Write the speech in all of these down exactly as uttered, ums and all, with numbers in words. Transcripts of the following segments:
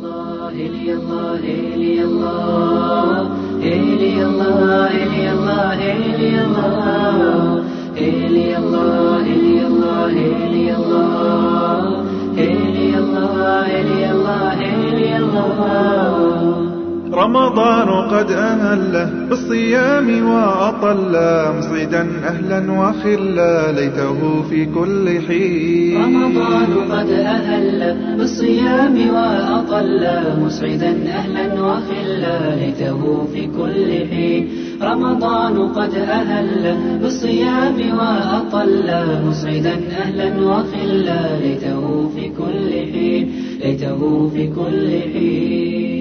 الله إلي الله إلي الله إلي الله إلي الله إلي الله إلي الله إلي الله إلي الله إلي الله إلي الله إلي الله. رمضان قد أهله بالصيام وأطله مصعدا أهلا وخلا ليته في كل حين. رمضان قد أهل بالصيام وأطل مسعدا أهلا وخلا ليته في كل حين. رمضان قد أهل بالصيام وأطل مسعدا أهلا وخلا ليته في كل حين ليته في كل حين.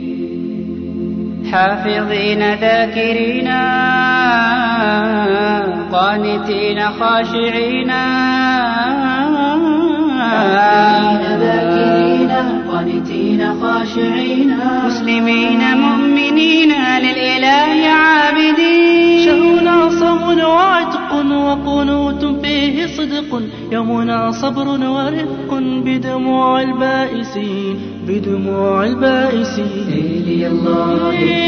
حافظين ذاكرين قانتين خاشعين ذاكرين قانتين خاشعين مسلمين مؤمنين للإله عابدين. شهرنا صوم وعتق وقنوت فيه صدق يومنا صبر ورفق بدموع البائسين بدموع البائسين. إلي الله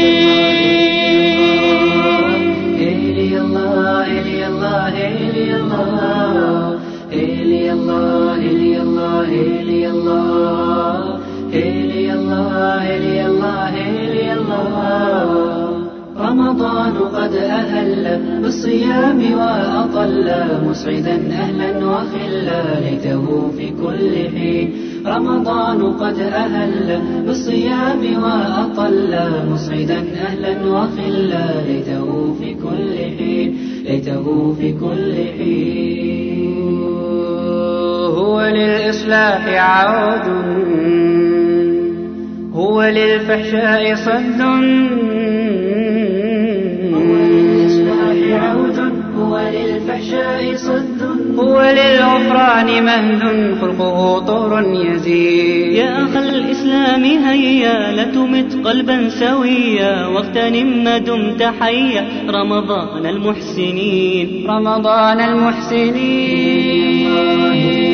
إلي الله إلي الله إلي الله إلي الله إلي الله إلي الله إلي الله إلي الله إلي الله. رمضان قد أهل بالصيام وأطل مسعدا أهلا وخلا ليته في كل حين. رمضان قد أهل بالصيام وأطل مسعدا أهلا وخلا ليته في كل حين ليته في كل حين. هو للإصلاح عود هو للفحشاء صد هو للإصلاح عود هو للفحشاء صد هو للغفران مهد خلقه طور يزيد. يا أخ الإسلام هيا لا تمت قلبا سويا واغتنم ما دمت حيا رمضان المحسنين رمضان المحسنين.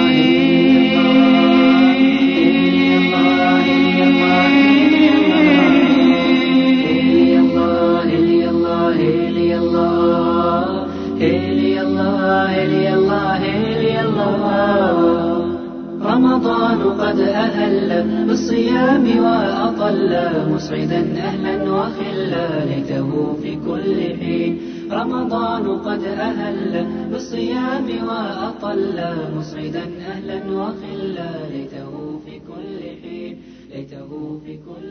رمضان قد أهل بالصيام وأطل مسعدا أهلا وخلا ليته في كل حين. رمضان قد أهل بالصيام وأطل مسعدا أهلا وخلا ليته في كل حين ليته في كل